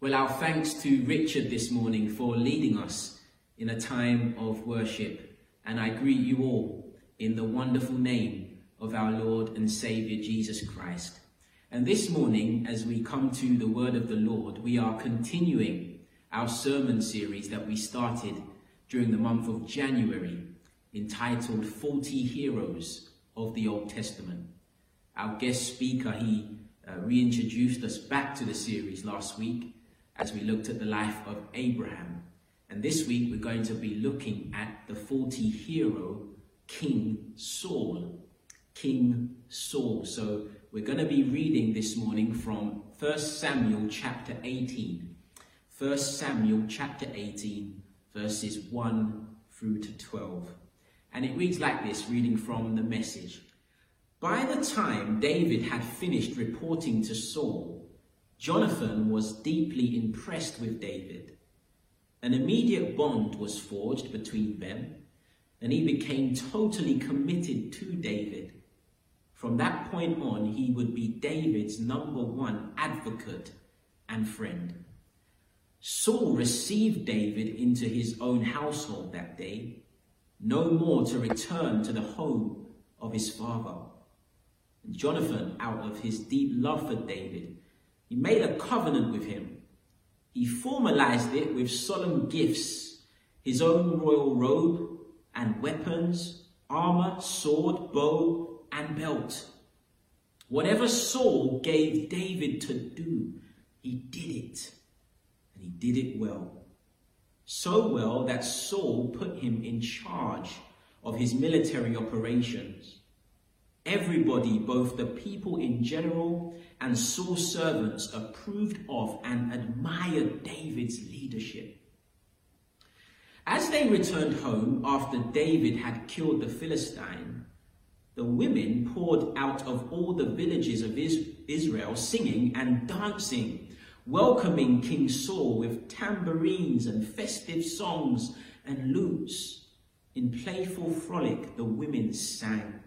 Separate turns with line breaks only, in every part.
Well, our thanks to Richard this morning for leading us in a time of worship. And I greet you all in the wonderful name of our Lord and Saviour Jesus Christ. And this morning, as we come to the word of the Lord, we are continuing our sermon series that we started during the month of January, entitled 40 Heroes of the Old Testament. Our guest speaker, he reintroduced us back to the series last week as we looked at the life of Abraham. And this week we're going to be looking at the 40 hero, King Saul. King Saul. So we're going to be reading this morning from 1 Samuel chapter 18. 1 Samuel chapter 18, verses 1 through to 12. And it reads like this, reading from the Message. By the time David had finished reporting to Saul, Jonathan was deeply impressed with David. An immediate bond was forged between them, and he became totally committed to David. From that point on, he would be David's #1 advocate and friend. Saul received David into his own household that day, no more to return to the home of his father. And Jonathan, out of his deep love for David, he made a covenant with him. He formalized it with solemn gifts, his own royal robe and weapons, armor, sword, bow, and belt. Whatever Saul gave David to do, he did it, and he did it well. So well that Saul put him in charge of his military operations. Everybody, both the people in general and Saul's servants, approved of and admired David's leadership. As they returned home after David had killed the Philistine, the women poured out of all the villages of Israel, singing and dancing, welcoming King Saul with tambourines and festive songs and lutes. In playful frolic, the women sang,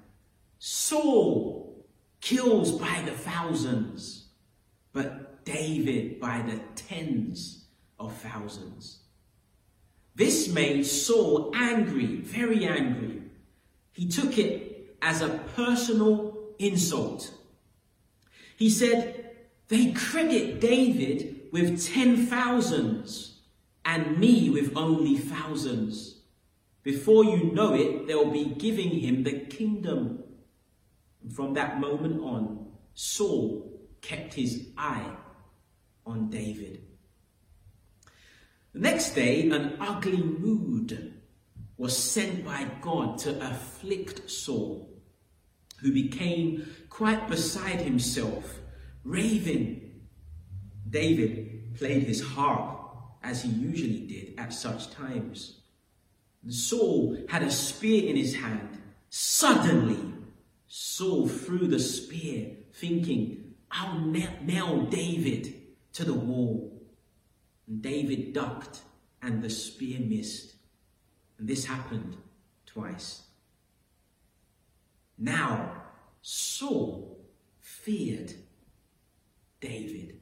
"Saul kills by the thousands, but David by the tens of thousands." This made Saul angry, very angry. He took it as a personal insult. He said, "They credit David with 10,000s and me with only thousands. Before you know it, they'll be giving him the kingdom." And from that moment on, Saul kept his eye on David. The next day, an ugly mood was sent by God to afflict Saul, who became quite beside himself, raving. David played his harp, as he usually did at such times. And Saul had a spear in his hand. Suddenly, Saul threw the spear, thinking, "I'll nail David to the wall." And David ducked, and the spear missed. And this happened twice. Now, Saul feared David.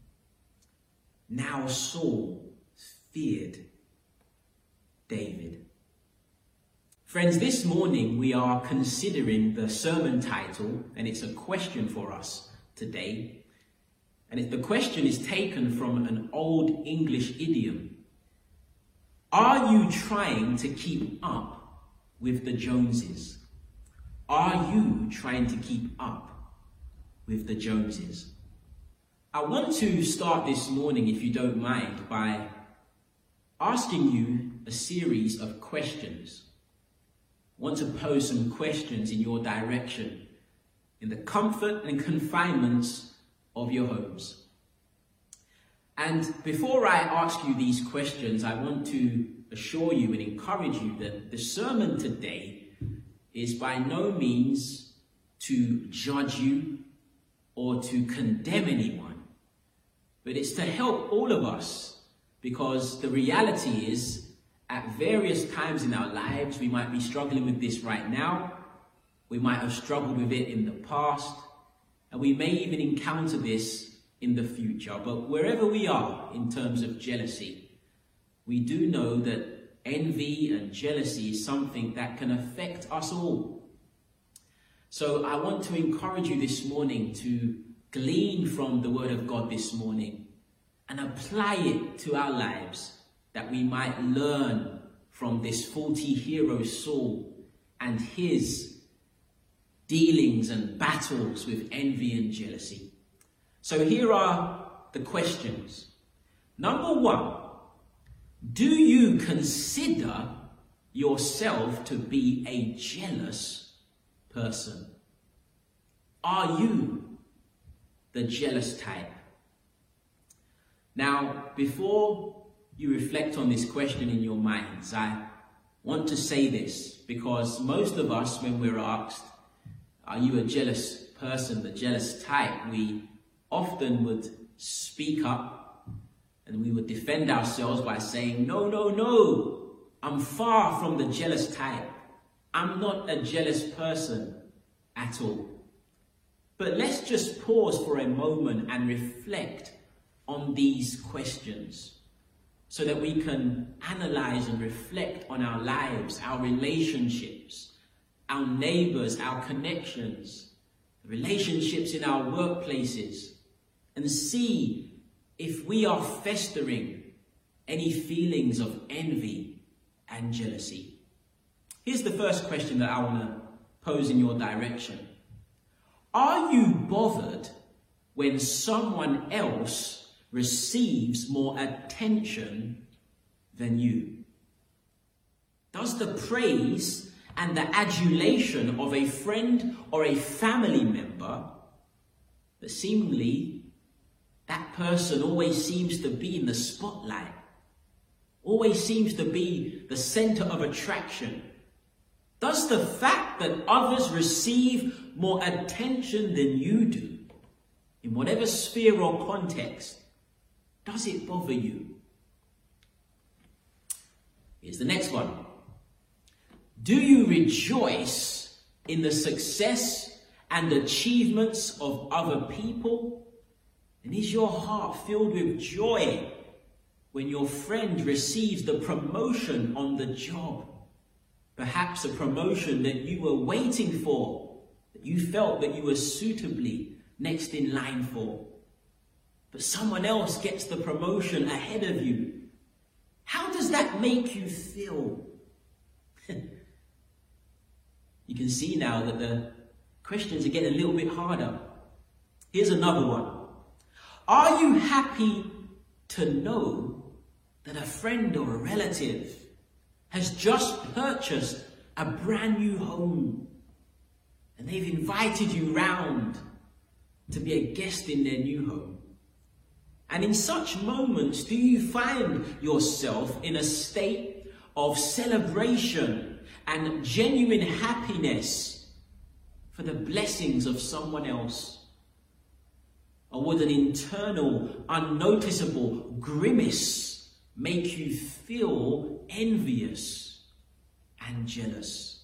Now Saul feared David. Friends, this morning we are considering the sermon title, and it's a question for us today. And the question is taken from an old English idiom. Are you trying to keep up with the Joneses? Are you trying to keep up with the Joneses? I want to start this morning, if you don't mind, by asking you a series of questions. I want to pose some questions in your direction, in the comfort and confinements of your homes. And before I ask you these questions, I want to assure you and encourage you that the sermon today is by no means to judge you or to condemn anyone, but it's to help all of us, because the reality is, at various times in our lives, we might be struggling with this right now. We might have struggled with it in the past, and we may even encounter this in the future. But wherever we are in terms of jealousy, we do know that envy and jealousy is something that can affect us all. So I want to encourage you this morning to glean from the Word of God this morning and apply it to our lives, that we might learn from this faulty hero Saul and his dealings and battles with envy and jealousy. So here are the questions. Number one, do you consider yourself to be a jealous person? Are you the jealous type? Now, before you reflect on this question in your minds, I want to say this, because most of us, when we're asked, are you a jealous person, the jealous type, we often would speak up and we would defend ourselves by saying, no, I'm far from the jealous type. I'm not a jealous person at all. But let's just pause for a moment and reflect on these questions so that we can analyze and reflect on our lives, our relationships, our neighbors, our connections, relationships in our workplaces, and see if we are festering any feelings of envy and jealousy. Here's the first question that I want to pose in your direction. Are you bothered when someone else receives more attention than you? Does the praise and the adulation of a friend or a family member, that seemingly that person always seems to be in the spotlight, always seems to be the center of attraction, does the fact that others receive more attention than you do, in whatever sphere or context, does it bother you? Here's the next one. Do you rejoice in the success and achievements of other people? And is your heart filled with joy when your friend receives the promotion on the job? Perhaps a promotion that you were waiting for, that you felt that you were suitably next in line for. But someone else gets the promotion ahead of you. How does that make you feel? You can see now that the questions are getting a little bit harder. Here's another one. Are you happy to know that a friend or a relative has just purchased a brand new home and they've invited you round to be a guest in their new home? And in such moments, do you find yourself in a state of celebration and genuine happiness for the blessings of someone else? Or would an internal, unnoticeable grimace make you feel envious and jealous?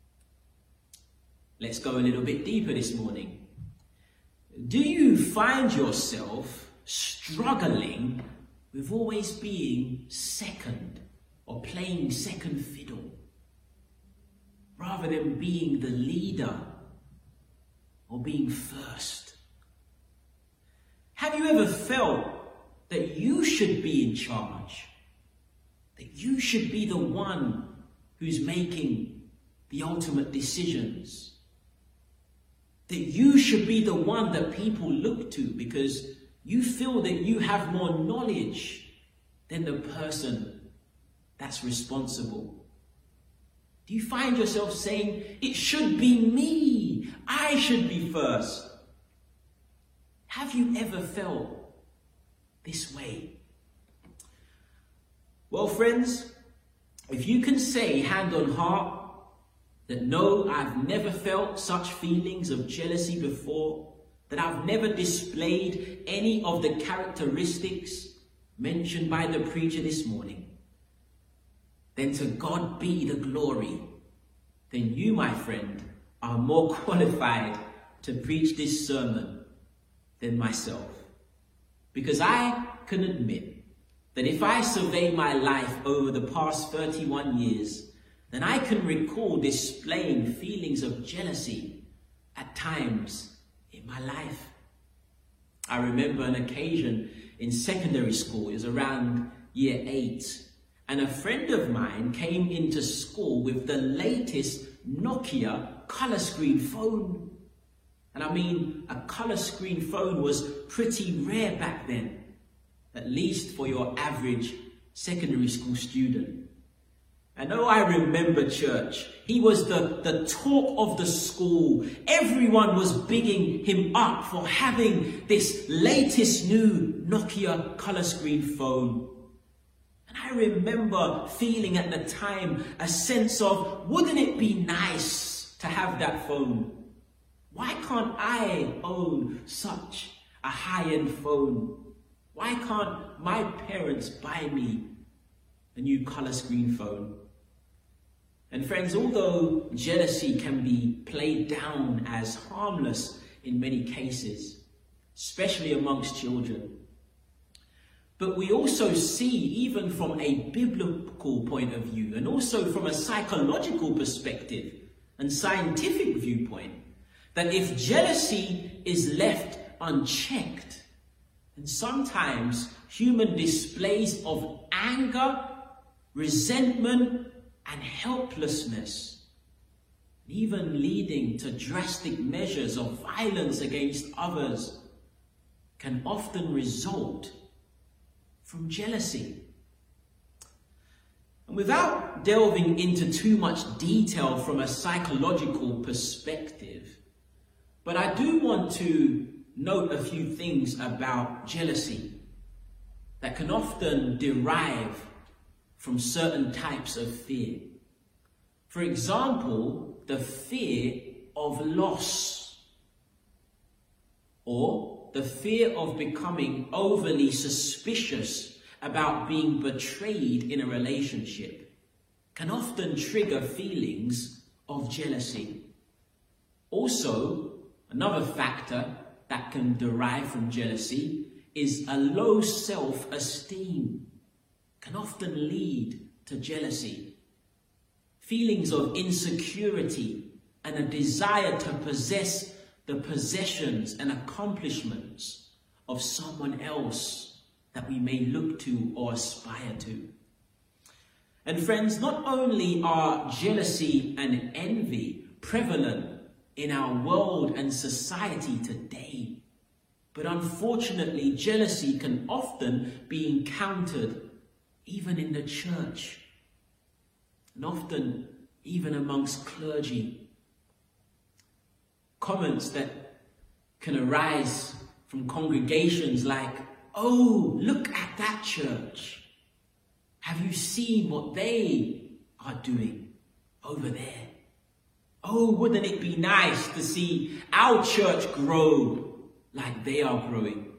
Let's go a little bit deeper this morning. Do you find yourself struggling with always being second or playing second fiddle, rather than being the leader or being first? Have you ever felt that you should be in charge, that you should be the one who's making the ultimate decisions, that you should be the one that people look to because you feel that you have more knowledge than the person that's responsible? Do you find yourself saying, it should be me, I should be first? Have you ever felt this way? Well, friends, if you can say hand on heart that no, I've never felt such feelings of jealousy before, that I've never displayed any of the characteristics mentioned by the preacher this morning, then to God be the glory. Then you, my friend, are more qualified to preach this sermon than myself. because I can admit that if I survey my life over the past 31 years, then I can recall displaying feelings of jealousy at times in my life. I remember an occasion in secondary school, it was around year 8, and a friend of mine came into school with the latest Nokia colour screen phone. And I mean, a colour screen phone was pretty rare back then, at least for your average secondary school student. And oh, I remember church. He was the talk of the school. Everyone was bigging him up for having this latest new Nokia colour screen phone. And I remember feeling at the time a sense of, wouldn't it be nice to have that phone? Why can't I own such a high-end phone? Why can't my parents buy me a new colour screen phone? And friends, although jealousy can be played down as harmless in many cases, especially amongst children, but we also see, even from a biblical point of view, and also from a psychological perspective and scientific viewpoint, that if jealousy is left unchecked, then sometimes human displays of anger, resentment, and helplessness, even leading to drastic measures of violence against others, can often result from jealousy. And without delving into too much detail from a psychological perspective, but I do want to note a few things about jealousy that can often derive from certain types of fear. For example, the fear of loss, or the fear of becoming overly suspicious about being betrayed in a relationship can often trigger feelings of jealousy. Also, another factor that can derive from jealousy is a low self-esteem. Can often lead to jealousy. Feelings of insecurity and a desire to possess the possessions and accomplishments of someone else that we may look to or aspire to. And friends, not only are jealousy and envy prevalent in our world and society today, but unfortunately jealousy can often be encountered even in the church, and often even amongst clergy. Comments that can arise from congregations like, oh, look at that church. Have you seen what they are doing over there? Oh, wouldn't it be nice to see our church grow like they are growing?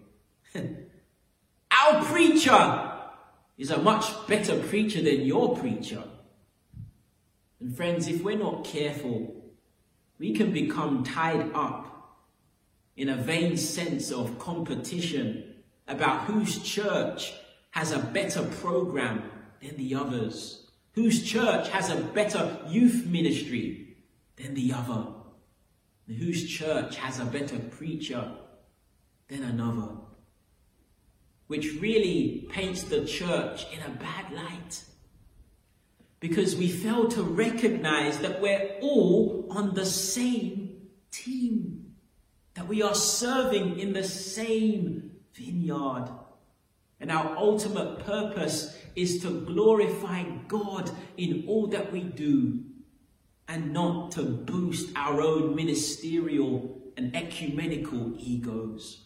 Our preacher is a much better preacher than your preacher. And friends, if we're not careful, we can become tied up in a vain sense of competition about whose church has a better program than the others, whose church has a better youth ministry than the other, and whose church has a better preacher than another, which really paints the church in a bad light, because we fail to recognize that we're all on the same team, that we are serving in the same vineyard, and our ultimate purpose is to glorify God in all that we do, and not to boost our own ministerial and ecumenical egos.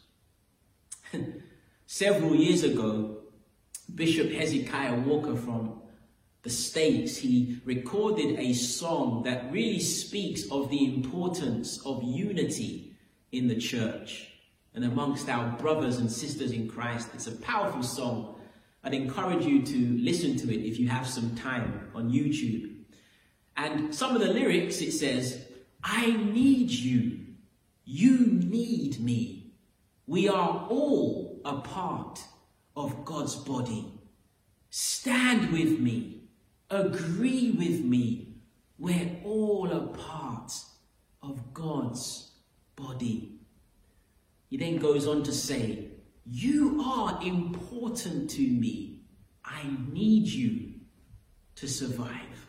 Several years ago, Bishop Hezekiah Walker from the States, he recorded a song that really speaks of the importance of unity in the church and amongst our brothers and sisters in Christ. It's a powerful song. I'd encourage you to listen to it if you have some time on YouTube. And some of the lyrics, it says, I need you, you need me. We are all a part of God's body. Stand with me, agree with me. We're all a part of God's body. He then goes on to say, you are important to me. I need you to survive.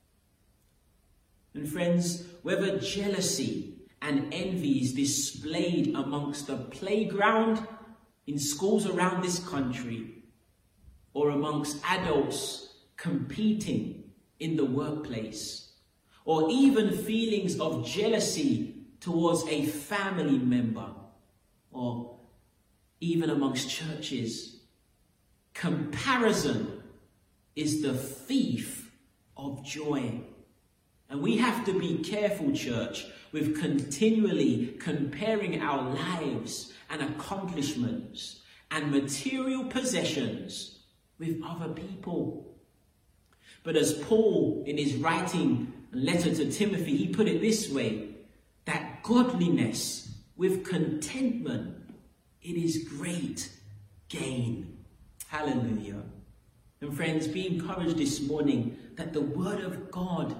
And friends, whether jealousy and envy is displayed amongst the playground in schools around this country, or amongst adults competing in the workplace, or even feelings of jealousy towards a family member, or even amongst churches, comparison is the thief of joy. And we have to be careful, church, with continually comparing our lives and accomplishments and material possessions with other people. But as Paul, in his writing letter to Timothy, he put it this way, that godliness with contentment, it is great gain. Hallelujah. And friends, be encouraged this morning that the word of God,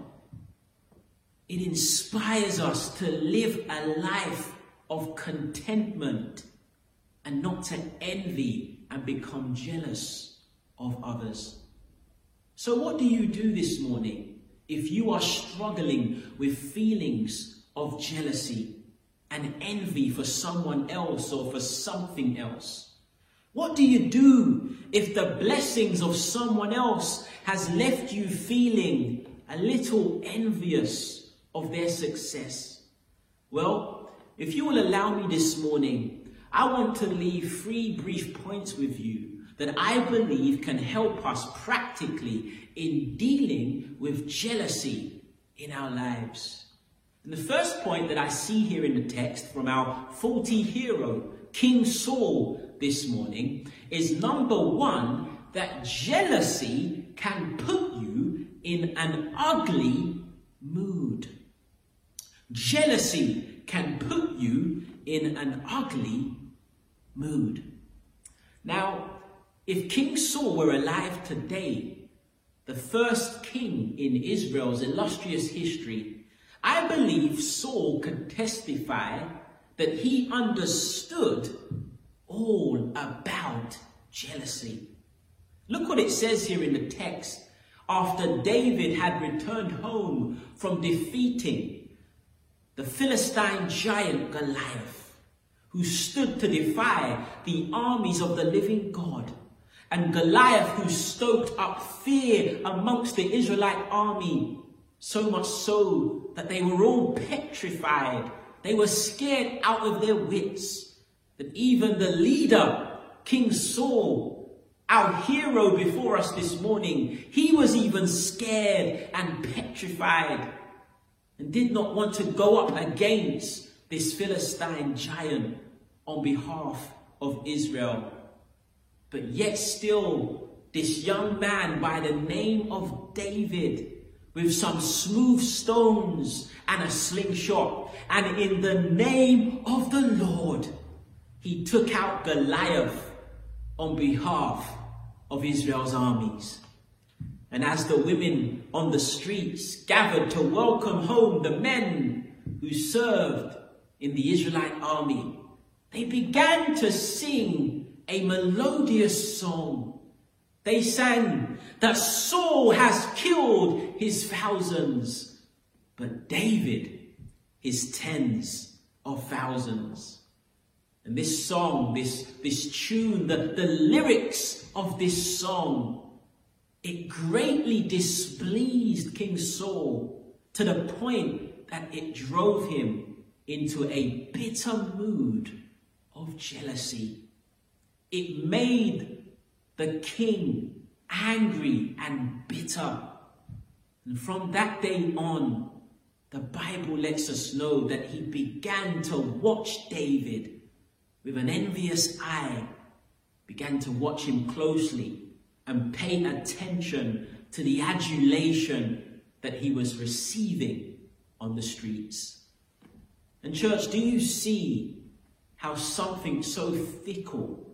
it inspires us to live a life of contentment and not to envy and become jealous of others. So what do you do this morning if you are struggling with feelings of jealousy and envy for someone else or for something else? What do you do if the blessings of someone else has left you feeling a little envious of their success? Well, if you will allow me this morning, I want to leave 3 brief points with you that I believe can help us practically in dealing with jealousy in our lives. And the first point that I see here in the text from our faulty hero, King Saul, this morning is number 1, that jealousy can put you in an ugly mood. Jealousy can put you in an ugly mood. Now, if King Saul were alive today, the first king in Israel's illustrious history, I believe Saul could testify that he understood all about jealousy. Look what it says here in the text. After David had returned home from defeating the Philistine giant Goliath, who stood to defy the armies of the living God, and Goliath, who stoked up fear amongst the Israelite army, so much so that they were all petrified. They were scared out of their wits, that even the leader, King Saul, our hero before us this morning, he was even scared and petrified and did not want to go up against this Philistine giant on behalf of Israel. But yet still, this young man by the name of David, with some smooth stones and a slingshot, and in the name of the Lord, he took out Goliath on behalf of Israel's armies. And as the women on the streets gathered to welcome home the men who served in the Israelite army, they began to sing a melodious song. They sang that Saul has killed his thousands, but David his tens of thousands. And this song, this tune, the lyrics of this song, it greatly displeased King Saul to the point that it drove him into a bitter mood of jealousy. It made the king angry and bitter. And from that day on, the Bible lets us know that he began to watch David with an envious eye, began to watch him closely and pay attention to the adulation that he was receiving on the streets. And church, do you see how something so fickle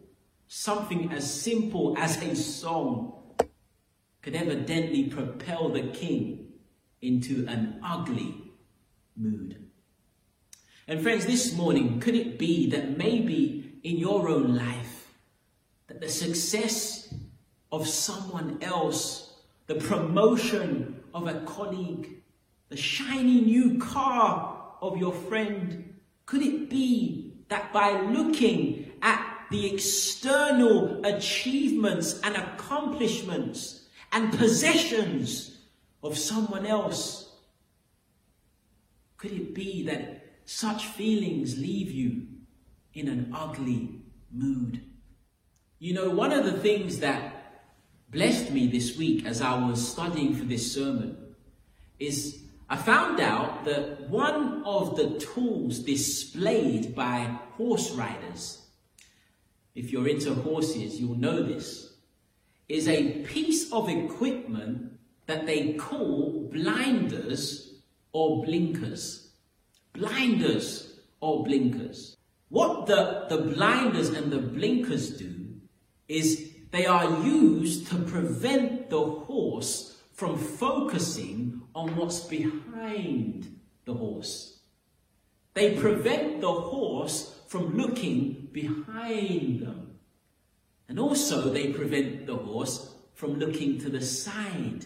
something as simple as a song could evidently propel the king into an ugly mood. And friends, this morning, could it be that maybe in your own life, that the success of someone else, the promotion of a colleague, the shiny new car of your friend, could it be that by looking at the external achievements and accomplishments and possessions of someone else, could it be that such feelings leave you in an ugly mood? You know, one of the things that blessed me this week as I was studying for this sermon is I found out that one of the tools displayed by horse riders, if you're into horses, you'll know this, is a piece of equipment that they call blinders or blinkers. Blinders or blinkers. What the blinders and the blinkers do is they are used to prevent the horse from focusing on what's behind the horse. They prevent the horse from looking behind them. And also they prevent the horse from looking to the side.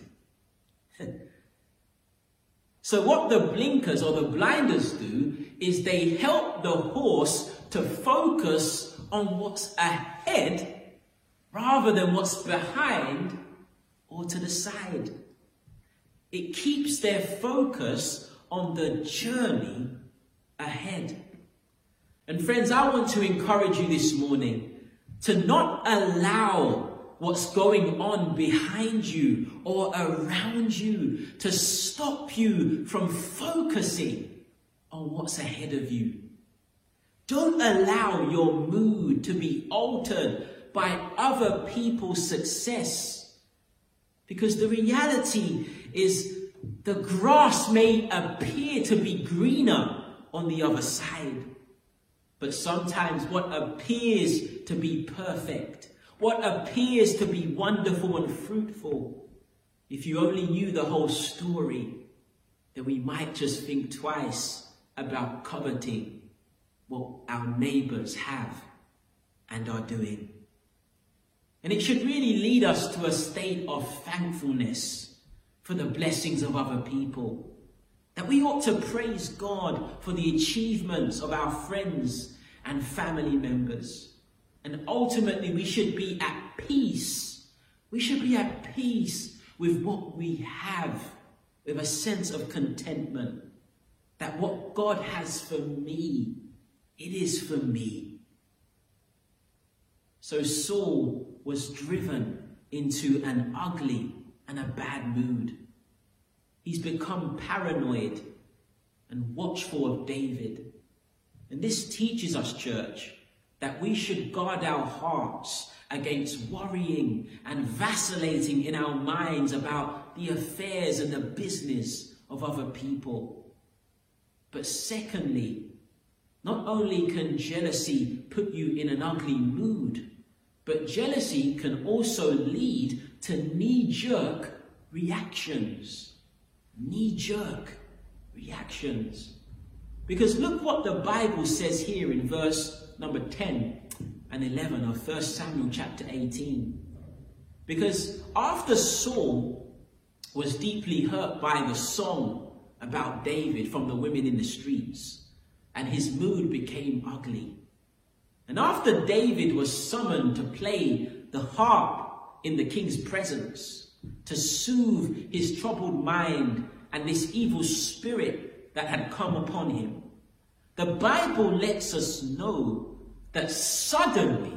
So what the blinkers or the blinders do is they help the horse to focus on what's ahead rather than what's behind or to the side. It keeps their focus on the journey ahead. And friends, I want to encourage you this morning to not allow what's going on behind you or around you to stop you from focusing on what's ahead of you. Don't allow your mood to be altered by other people's success, because the reality is the grass may appear to be greener on the other side, but sometimes what appears to be perfect, what appears to be wonderful and fruitful, if you only knew the whole story, then we might just think twice about coveting what our neighbours have and are doing. And it should really lead us to a state of thankfulness for the blessings of other people. That we ought to praise God for the achievements of our friends and family members. And ultimately we should be at peace. We should be at peace with what we have, with a sense of contentment. That what God has for me, it is for me. So Saul was driven into an ugly and a bad mood. He's become paranoid and watchful of David. And this teaches us, church, that we should guard our hearts against worrying and vacillating in our minds about the affairs and the business of other people. But secondly, not only can jealousy put you in an ugly mood, but jealousy can also lead to knee-jerk reactions. Knee-jerk reactions. Because look what the Bible says here in verse number 10 and 11 of 1 Samuel chapter 18. Because after Saul was deeply hurt by the song about David from the women in the streets, and his mood became ugly, and after David was summoned to play the harp in the king's presence, to soothe his troubled mind and this evil spirit that had come upon him, the Bible lets us know that suddenly,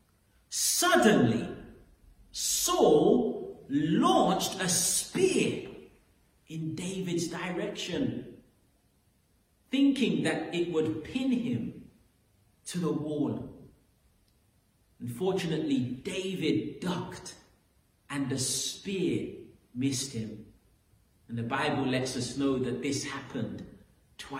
Saul launched a spear in David's direction, thinking that it would pin him to the wall. Unfortunately, David ducked and the spear missed him. And the Bible lets us know that this happened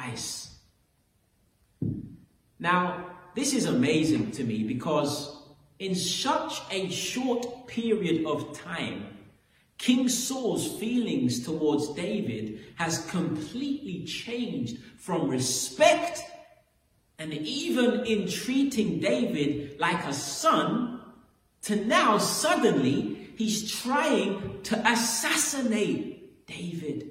twice. Now, this is amazing to me because in such a short period of time, King Saul's feelings towards David has completely changed from respect and even in treating David like a son to now suddenly he's trying to assassinate David.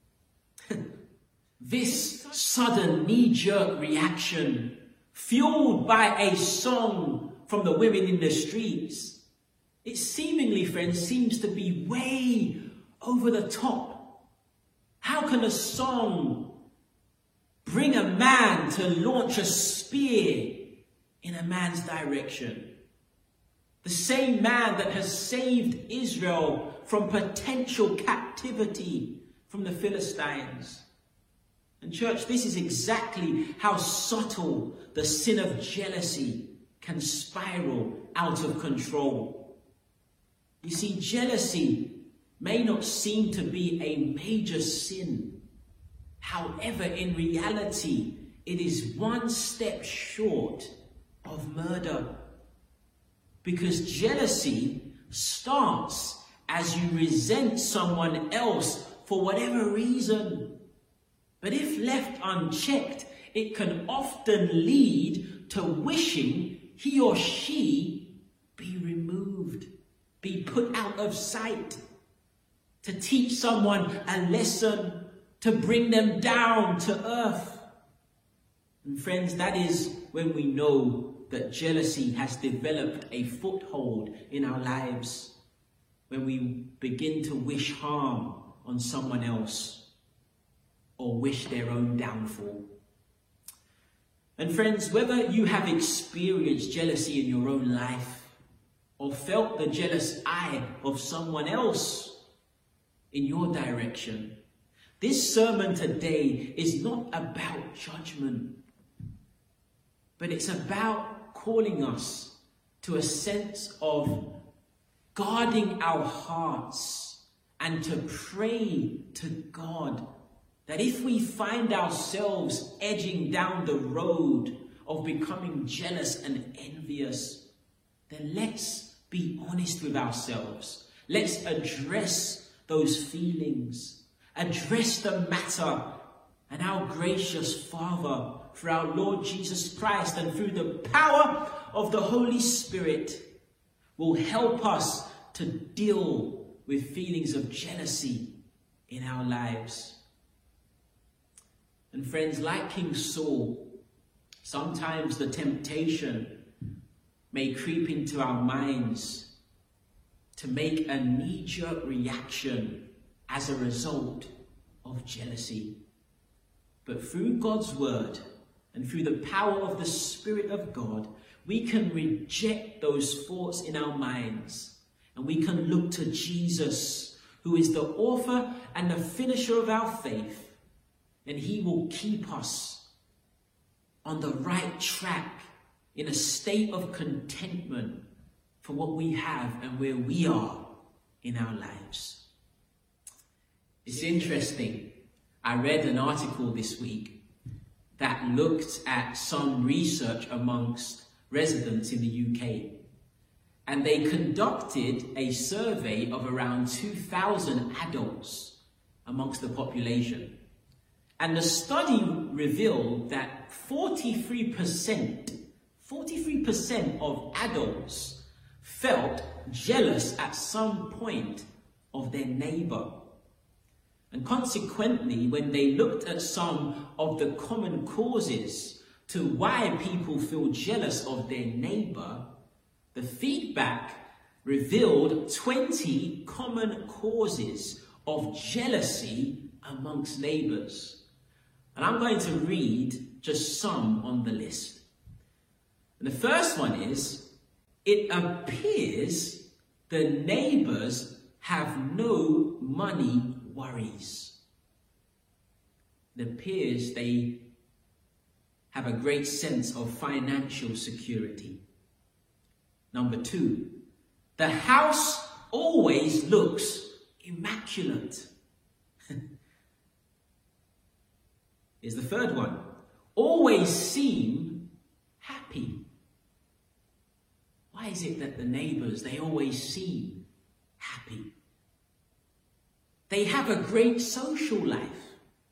This sudden knee-jerk reaction, fueled by a song from the women in the streets, it seemingly, friends, seems to be way over the top. How can a song bring a man to launch a spear in a man's direction? The same man that has saved Israel from potential captivity from the Philistines. And church, this is exactly how subtle the sin of jealousy can spiral out of control. You see, jealousy may not seem to be a major sin. However, in reality, it is one step short of murder. Because jealousy starts as you resent someone else for whatever reason. But if left unchecked, it can often lead to wishing he or she be removed, be put out of sight, to teach someone a lesson, to bring them down to earth. And friends, that is when we know that jealousy has developed a foothold in our lives, when we begin to wish harm on someone else or wish their own downfall. And friends, whether you have experienced jealousy in your own life or felt the jealous eye of someone else in your direction, this sermon today is not about judgment, but it's about calling us to a sense of guarding our hearts and to pray to God that if we find ourselves edging down the road of becoming jealous and envious, then let's be honest with ourselves. Let's address those feelings, address the matter, and our gracious Father, through our Lord Jesus Christ and through the power of the Holy Spirit, will help us to deal with feelings of jealousy in our lives. And friends, like King Saul, sometimes the temptation may creep into our minds to make a knee-jerk reaction as a result of jealousy. But through God's word and through the power of the Spirit of God, we can reject those thoughts in our minds and we can look to Jesus, who is the author and the finisher of our faith, and he will keep us on the right track in a state of contentment for what we have and where we are in our lives. It's interesting. I read an article this week that looked at some research amongst residents in the UK. And they conducted a survey of around 2,000 adults amongst the population. And the study revealed that 43% of adults felt jealous at some point of their neighbor. And consequently, when they looked at some of the common causes to why people feel jealous of their neighbor, the feedback revealed 20 common causes of jealousy amongst neighbors. And I'm going to read just some on the list. And the first one is, it appears the neighbors have no money worries. It appears they have a great sense of financial security. Number 2, the house always looks immaculate. Here's the third one. Always seem happy. Why why is it that the neighbours, they always seem happy? They have a great social life,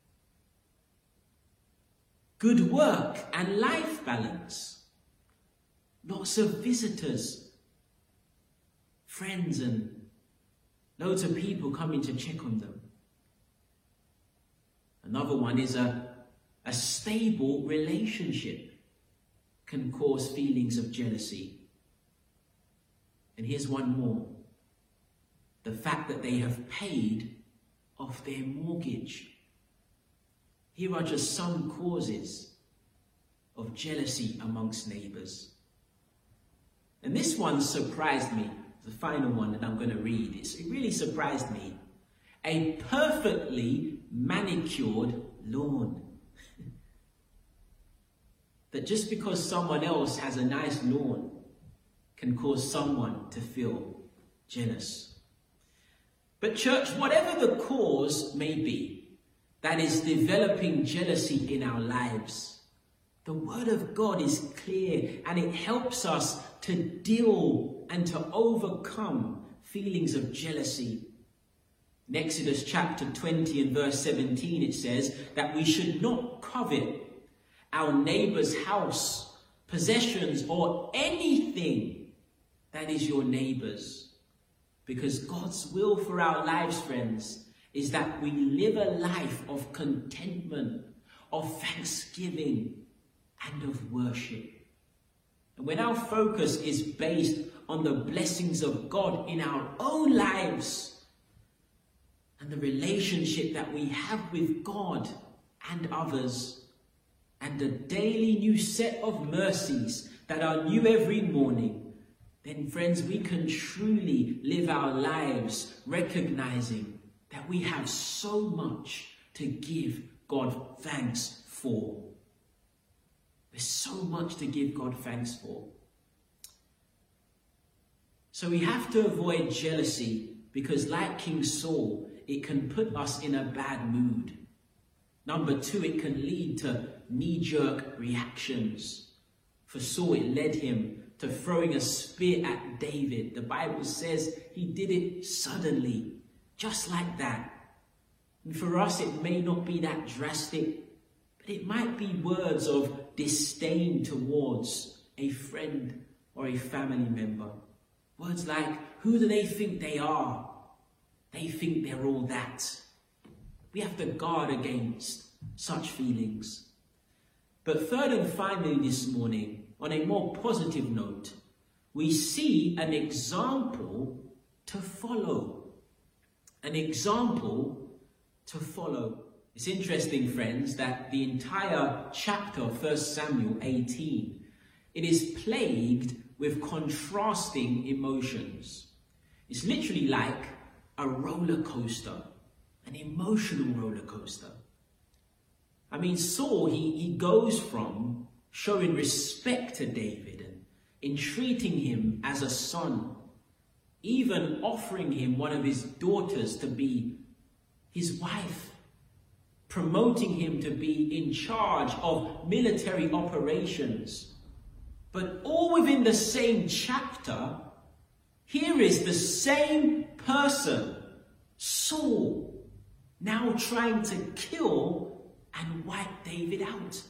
good work and life balance, lots of visitors, friends, and loads of people coming to check on them. Another one is a stable relationship can cause feelings of jealousy. And here's one more. The fact that they have paid off their mortgage. Here are just some causes of jealousy amongst neighbours. And this one surprised me. The final one that I'm going to read. It really surprised me. A perfectly manicured lawn. That just because someone else has a nice lawn can cause someone to feel jealous. But church, whatever the cause may be that is developing jealousy in our lives, the word of God is clear and it helps us to deal and to overcome feelings of jealousy. In Exodus chapter 20 and verse 17, it says that we should not covet our neighbour's house, possessions, or anything that is your neighbour's. Because God's will for our lives, friends, is that we live a life of contentment, of thanksgiving, and of worship. And when our focus is based on the blessings of God in our own lives and the relationship that we have with God and others, and the daily new set of mercies that are new every morning, then friends, we can truly live our lives recognizing that we have so much to give God thanks for. There's so much to give God thanks for. So we have to avoid jealousy because, like King Saul, it can put us in a bad mood. Number two, it can lead to knee-jerk reactions. For Saul, it led him to throwing a spear at David. The Bible says he did it suddenly, just like that. And for us, it may not be that drastic, but it might be words of disdain towards a friend or a family member. Words like, who do they think they are? They think they're all that. We have to guard against such feelings. But third and finally this morning, on a more positive note, we see an example to follow. An example to follow. It's interesting, friends, that the entire chapter of 1 Samuel 18, it is plagued with contrasting emotions. It's literally like a roller coaster, an emotional roller coaster. I mean, Saul, he goes from showing respect to David and entreating him as a son, even offering him one of his daughters to be his wife, promoting him to be in charge of military operations. But all within the same chapter, here is the same person, Saul, now trying to kill and wipe David out.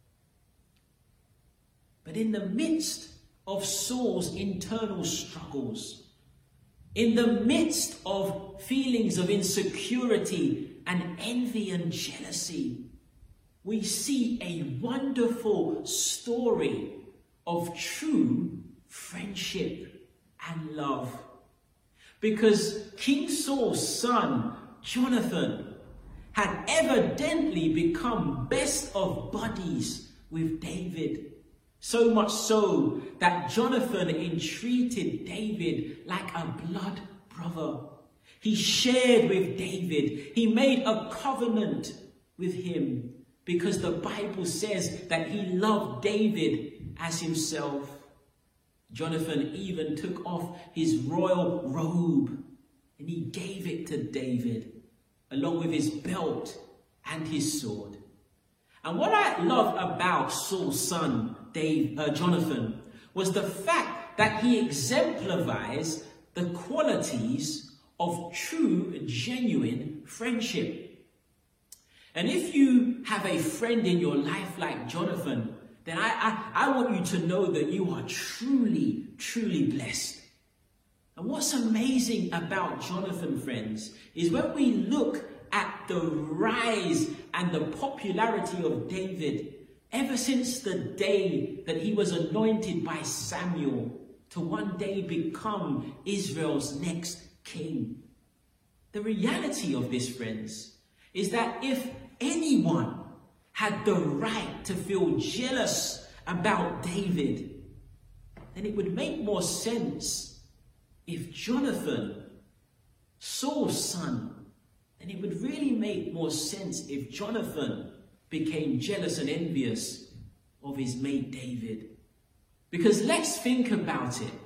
But in the midst of Saul's internal struggles, in the midst of feelings of insecurity and envy and jealousy, we see a wonderful story of true friendship and love. Because King Saul's son, Jonathan, had evidently become best of buddies with David. So much so that Jonathan entreated David like a blood brother. He shared with David. He made a covenant with him because the Bible says that he loved David as himself. Jonathan even took off his royal robe and he gave it to David, along with his belt and his sword. And what I love about Saul's son, Jonathan, was the fact that he exemplifies the qualities of true, genuine friendship. And if you have a friend in your life like Jonathan, then I want you to know that you are truly, truly blessed. And what's amazing about Jonathan, friends, is when we look at the rise and the popularity of David, ever since the day that he was anointed by Samuel to one day become Israel's next king. The reality of this, friends, is that if anyone had the right to feel jealous about David, then it would make more sense if Jonathan, Saul's son, then it would really make more sense if Jonathan became jealous and envious of his mate David. Because let's think about it.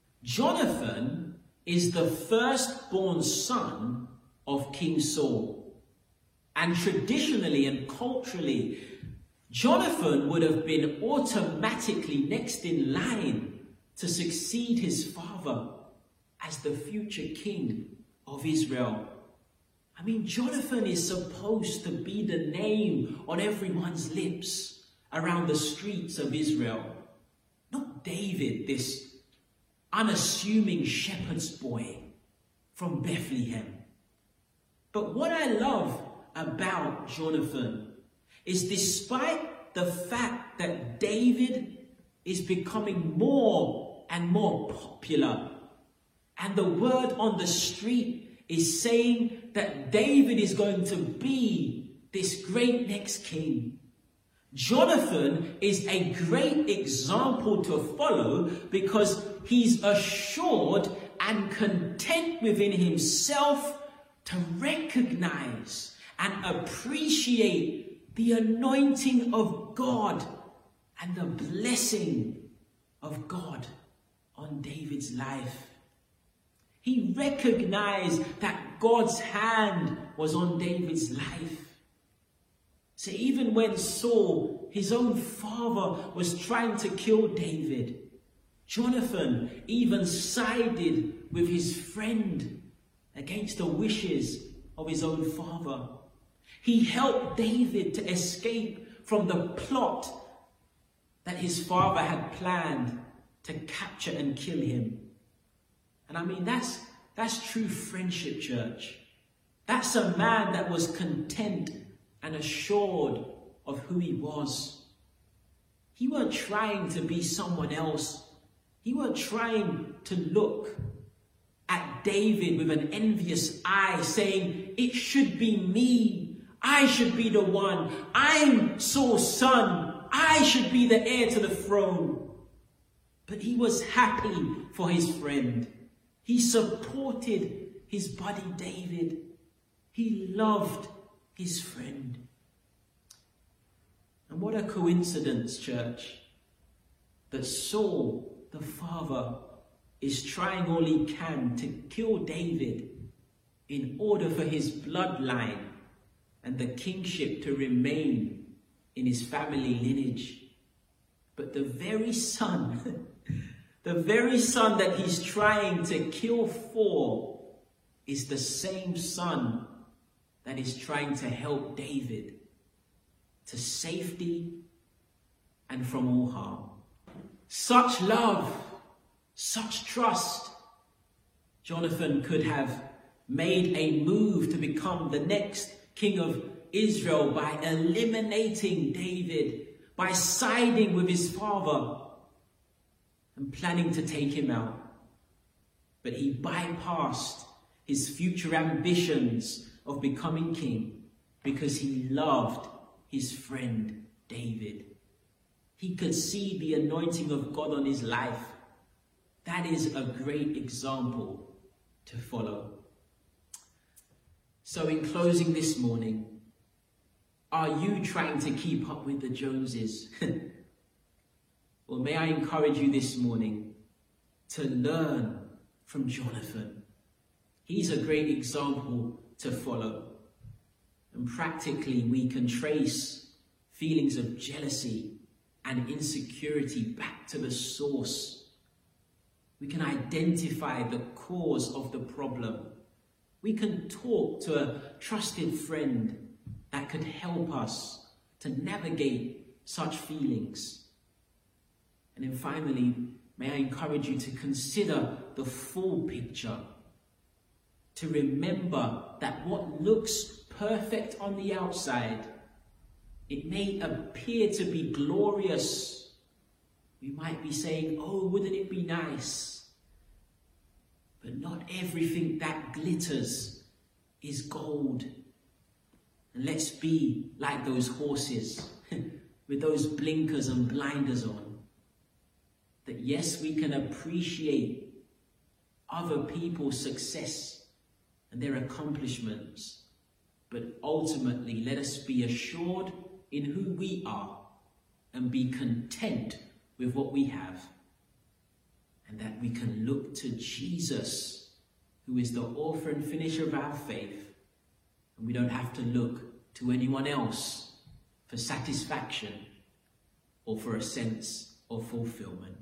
Jonathan is the firstborn son of King Saul. And traditionally and culturally, Jonathan would have been automatically next in line to succeed his father as the future king of Israel. I mean, Jonathan is supposed to be the name on everyone's lips around the streets of Israel. Not David, this unassuming shepherd's boy from Bethlehem. But what I love about Jonathan is, despite the fact that David is becoming more and more popular, and the word on the street is saying that David is going to be this great next king, Jonathan is a great example to follow, because he's assured and content within himself to recognize and appreciate the anointing of God and the blessing of God on David's life. He recognized that God's hand was on David's life. So even when Saul, his own father, was trying to kill David, Jonathan even sided with his friend against the wishes of his own father. He helped David to escape from the plot that his father had planned to capture and kill him. And I mean, that's true friendship, church. That's a man that was content and assured of who he was. He weren't trying to be someone else. He weren't trying to look at David with an envious eye, saying, it should be me. I should be the one. I'm Saul's son. I should be the heir to the throne. But he was happy for his friend. He supported his buddy David. He loved his friend. And what a coincidence, church, that Saul, the father, is trying all he can to kill David in order for his bloodline and the kingship to remain in his family lineage. But the very son, the very son that he's trying to kill for, is the same son that is trying to help David to safety and from all harm. Such love, such trust. Jonathan could have made a move to become the next king of Israel by eliminating David, by siding with his father and planning to take him out. But he bypassed his future ambitions of becoming king because he loved his friend David. He could see the anointing of God on his life. That is a great example to follow. So in closing this morning, are you trying to keep up with the Joneses? Well, may I encourage you this morning to learn from Jonathan. He's a great example to follow. And practically, we can trace feelings of jealousy and insecurity back to the source We can identify the cause of the problem. We can talk to a trusted friend that could help us to navigate such feelings. And then finally, may I encourage you to consider the full picture, to remember that what looks perfect on the outside, it may appear to be glorious. We might be saying, oh, wouldn't it be nice? But not everything that glitters is gold. And let's be like those horses with those blinkers and blinders on. That yes, we can appreciate other people's success and their accomplishments, but ultimately let us be assured in who we are and be content with what we have, and that we can look to Jesus, who is the author and finisher of our faith, and we don't have to look to anyone else for satisfaction or for a sense of fulfillment.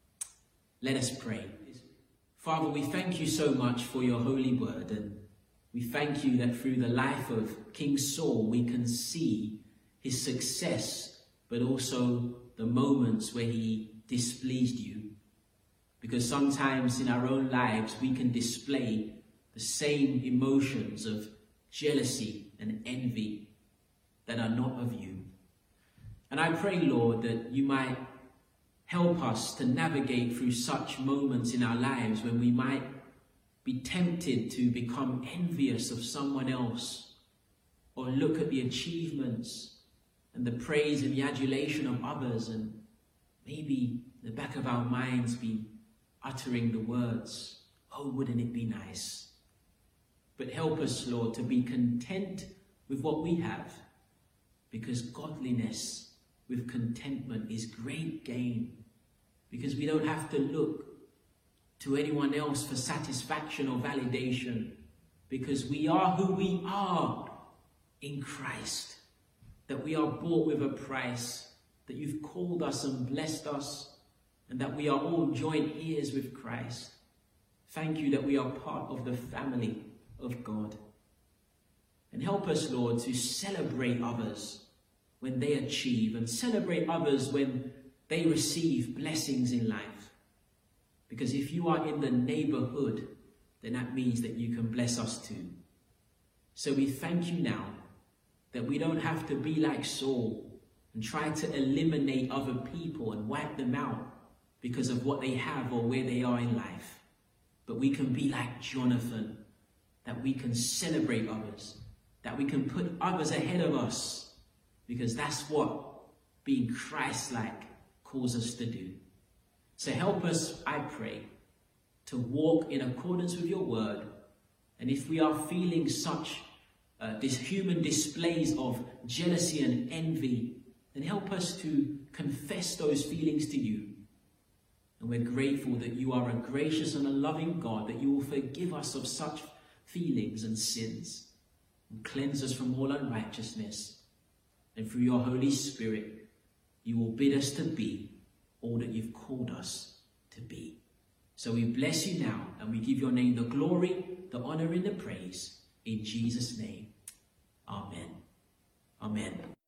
Let us pray. Father, we thank you so much for your holy word, and we thank you that through the life of King Saul we can see his success, but also the moments where he displeased you. Because sometimes in our own lives we can display the same emotions of jealousy and envy that are not of you. And I pray, Lord, that you might help us to navigate through such moments in our lives when we might be tempted to become envious of someone else, or look at the achievements and the praise and the adulation of others, and maybe in the back of our minds be uttering the words, oh, wouldn't it be nice? But help us, Lord, to be content with what we have, because godliness with contentment is great gain, because we don't have to look to anyone else for satisfaction or validation, because we are who we are in Christ, that we are bought with a price, that you've called us and blessed us, and that we are all joint heirs with Christ. Thank you that we are part of the family of God. And help us, Lord, to celebrate others when they achieve, and celebrate others when they receive blessings in life. Because if you are in the neighborhood, then that means that you can bless us too. So we thank you now that we don't have to be like Saul and try to eliminate other people and wipe them out because of what they have or where they are in life. But we can be like Jonathan, that we can celebrate others, that we can put others ahead of us, because that's what being Christ-like calls us to do. So help us, I pray, to walk in accordance with your word. And if we are feeling such human displays of jealousy and envy, then help us to confess those feelings to you. And we're grateful that you are a gracious and a loving God, that you will forgive us of such feelings and sins and cleanse us from all unrighteousness. And through your Holy Spirit, you will bid us to be all that you've called us to be. So we bless you now, and we give your name the glory, the honor, and the praise. In Jesus' name, amen. Amen.